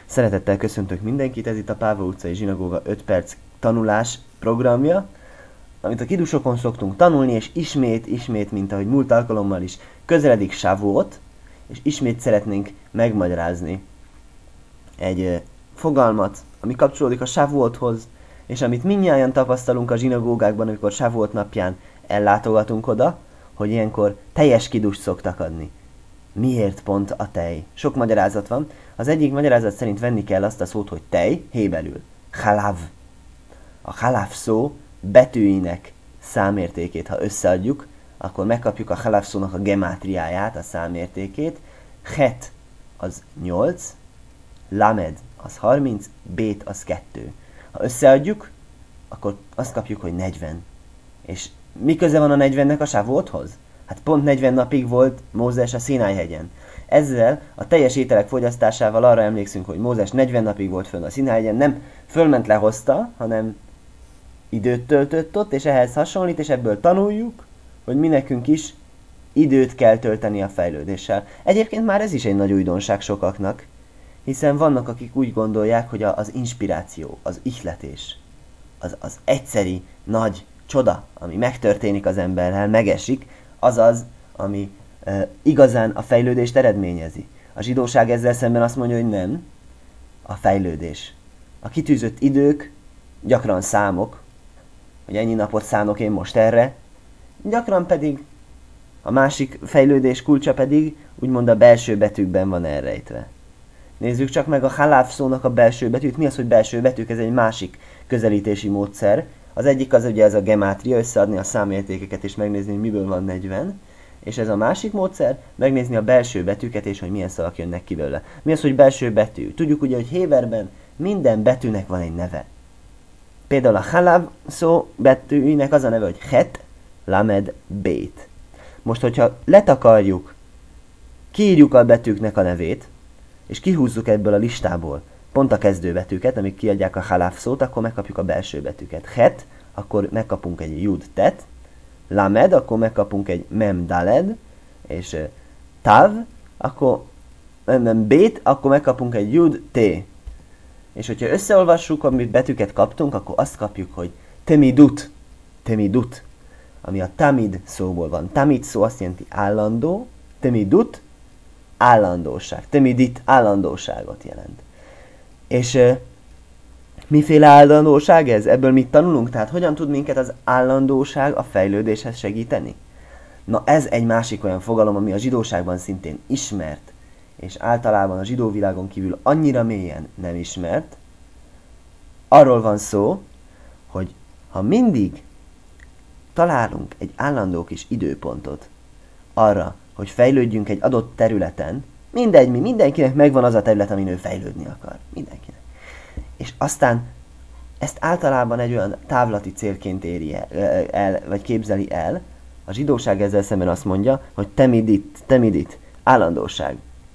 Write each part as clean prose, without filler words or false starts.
Szeretettel köszöntök mindenkit, ez itt a Páva utcai zsinagóga 5 perc tanulás programja, amit a kidusokon szoktunk tanulni, és ismét, mint ahogy múlt alkalommal is, közeledik Shavuot, és ismét szeretnénk megmagyarázni egy fogalmat, ami kapcsolódik a Shavuothoz, és amit mindnyájan tapasztalunk a zsinagógákban, amikor Shavuot napján ellátogatunk oda, hogy ilyenkor teljes kidust szoktak adni. Miért pont a tej? Sok magyarázat van. Az egyik magyarázat szerint venni kell azt a szót, hogy tej, héberül. Halav. A halav szó betűinek számértékét, ha összeadjuk, akkor megkapjuk a halav szónak a gemátriáját, a számértékét. Het az 8, lamed az 30, bét az 2. Ha összeadjuk, akkor azt kapjuk, hogy 40. És mi köze van a 40-nek a Shavuothoz? Hát pont 40 napig volt Mózes a Szináj-hegyen. Ezzel a teljes ételek fogyasztásával arra emlékszünk, hogy Mózes 40 napig volt fönn a Szináj-hegyen, nem fölment lehozta, hanem időt töltött ott, és ehhez hasonlít, és ebből tanuljuk, hogy mi nekünk is időt kell tölteni a fejlődéssel. Egyébként már ez is egy nagy újdonság sokaknak, hiszen vannak, akik úgy gondolják, hogy az inspiráció, az ihletés, az egyszeri nagy csoda, ami megtörténik az emberrel, megesik, az, ami igazán a fejlődést eredményezi. A zsidóság ezzel szemben azt mondja, hogy nem, a fejlődés. A kitűzött idők gyakran számok, hogy ennyi napot szánok én most erre, gyakran pedig a másik fejlődés kulcsa pedig úgymond a belső betűkben van elrejtve. Nézzük csak meg a haláv szónak a belső betűt. Mi az, hogy belső betűk? Ez egy másik közelítési módszer. Az egyik az ugye ez a gemátria, összeadni a számértékeket és megnézni, hogy miből van 40. És ez a másik módszer, megnézni a belső betűket és hogy milyen szavak jönnek ki belőle. Mi az, hogy belső betű? Tudjuk ugye, hogy héberben minden betűnek van egy neve. Például a halav szó betűinek az a neve, hogy het, lamed, bét. Most, hogyha letakarjuk, kiírjuk a betűknek a nevét, és kihúzzuk ebből a listából pont a kezdőbetűket, amik kiadják a halav szót, akkor megkapjuk a belső betűket. Het, akkor megkapunk egy jud tet, lamed, akkor megkapunk egy mem daled, és tav, akkor bét, akkor megkapunk egy jud t. És hogyha összeolvassuk, amit betűket kaptunk, akkor azt kapjuk, hogy temidut, ami a tamid szóból van. Tamid szó azt jelenti állandó, temidut, állandóság. Temidit állandóságot jelent. És miféle állandóság ez? Ebből mit tanulunk? Tehát hogyan tud minket az állandóság a fejlődéshez segíteni? Na ez egy másik olyan fogalom, ami a zsidóságban szintén ismert, és általában a zsidó világon kívül annyira mélyen nem ismert. Arról van szó, hogy ha mindig találunk egy állandó kis időpontot arra, hogy fejlődjünk egy adott területen, mindenkinek megvan az a terület, amin ő fejlődni akar. Mindenkinek. És aztán ezt általában egy olyan távlati célként éri el, vagy képzeli el. A zsidóság ezzel szemben azt mondja, hogy temidit, állandóság.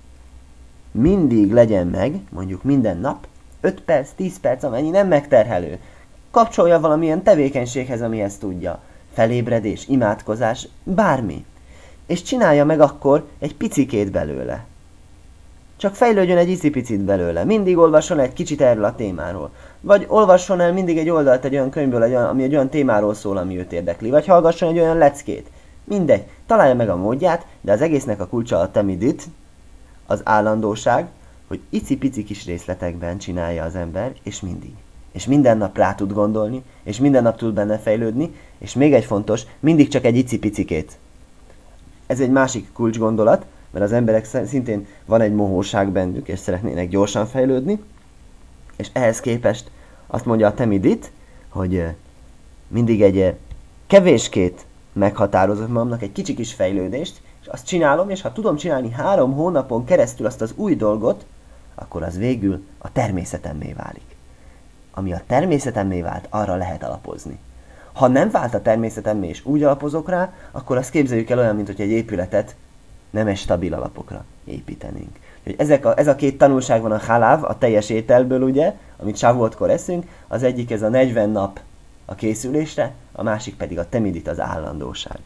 Mindig legyen meg, mondjuk minden nap, 5 perc, 10 perc, amennyi nem megterhelő. Kapcsolja valamilyen tevékenységhez, amihez tudja. Felébredés, imádkozás, bármi. És csinálja meg akkor egy picikét belőle. Csak fejlődjön egy icipicit belőle. Mindig olvasson egy kicsit erről a témáról. Vagy olvasson el mindig egy oldalt egy olyan könyvből, ami egy olyan témáról szól, ami őt érdekli. Vagy hallgasson egy olyan leckét. Mindegy. Találja meg a módját, de az egésznek a kulcsa a temidit, az állandóság, hogy icipici kis részletekben csinálja az ember, és mindig. És minden nap rá tud gondolni, és minden nap tud benne fejlődni, és még egy fontos, mindig csak egy icipicikét. Ez egy másik kulcsgondolat, mert az emberek szintén van egy mohóság bennük, és szeretnének gyorsan fejlődni, és ehhez képest azt mondja a temidit, hogy mindig egy kevéskét meghatározott magamnak, egy kicsi kis fejlődést, és azt csinálom, és ha tudom csinálni 3 hónapon keresztül azt az új dolgot, akkor az végül a természetemmé válik. Ami a természetemmé vált, arra lehet alapozni. Ha nem vált a természetemmé, és úgy alapozok rá, akkor azt képzeljük el olyan, mint hogy egy épületet nemes stabil alapokra építenénk. Ez a két tanulság van a haláv, a teljes ételből, ugye, amit Shavuotkor eszünk, az egyik ez a 40 nap a készülésre, a másik pedig a temidit, az állandóság.